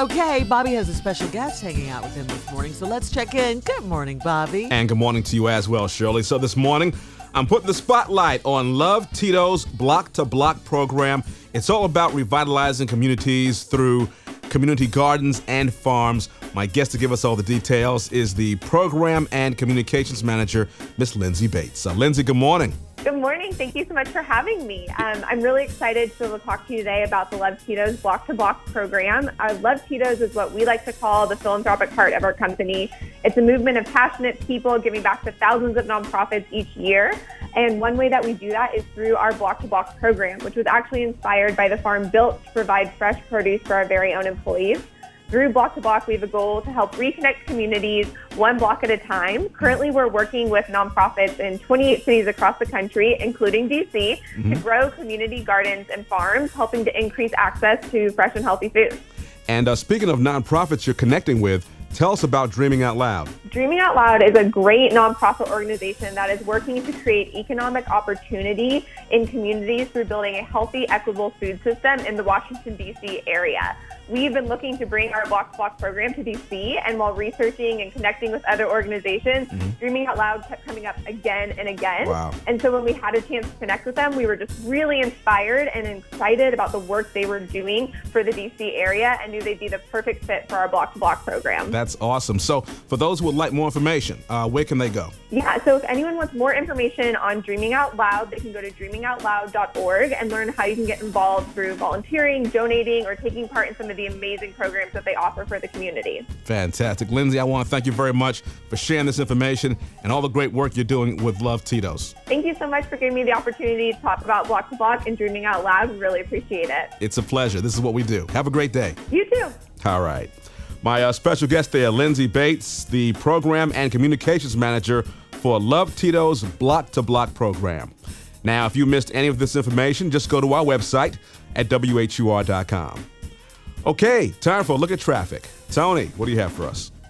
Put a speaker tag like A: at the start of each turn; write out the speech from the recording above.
A: Okay, Bobby has a special guest hanging out with him this morning, so let's check in. Good morning, Bobby.
B: And good morning to you as well, Shirley. So this morning, I'm putting the spotlight on Love Tito's Block to Block program. It's all about revitalizing communities through community gardens and farms. My guest to give us all the details is the Program and Communications Manager, Miss Lindsay Bates. Lindsay, good morning.
C: Good morning. Thank you so much for having me. I'm really excited to be able to talk to you today about the Love Tito's Block to Block program. Love Tito's is what we like to call the philanthropic heart of our company. It's a movement of passionate people giving back to thousands of nonprofits each year. And one way that we do that is through our Block to Block program, which was actually inspired by the Farm Built to provide fresh produce for our very own employees. Through Block to Block, we have a goal to help reconnect communities one block at a time. Currently, we're working with nonprofits in 28 cities across the country, including D.C., to grow community gardens and farms, helping to increase access to fresh and healthy food.
B: And speaking of nonprofits you're connecting with, tell us about Dreaming Out Loud.
C: Dreaming Out Loud is a great nonprofit organization that is working to create economic opportunity in communities through building a healthy, equitable food system in the Washington, D.C. area. We've been looking to bring our Block to Block program to D.C., and while researching and connecting with other organizations, Dreaming Out Loud kept coming up again and again.
B: Wow.
C: And so when we had a chance to connect with them, we were just really inspired and excited about the work they were doing for the D.C. area and knew they'd be the perfect fit for our Block to Block program.
B: That's awesome. So for those who would like more information, where can they go?
C: Yeah, so if anyone wants more information on Dreaming Out Loud, they can go to dreamingoutloud.org and learn how you can get involved through volunteering, donating, or taking part in some of the amazing programs that they offer for the community.
B: Fantastic. Lindsay, I want to thank you very much for sharing this information and all the great work you're doing with Love Tito's.
C: Thank you so much for giving me the opportunity to talk about Block to Block and Dreaming Out Loud. We really appreciate it.
B: It's a pleasure. This is what we do. Have a great day.
C: You too.
B: All right. My special guest there, Lindsay Bates, the Program and Communications Manager for Love Tito's Block to Block program. Now, if you missed any of this information, just go to our website at WHUR.com. Okay, time for a look at traffic. Tony, what do you have for us?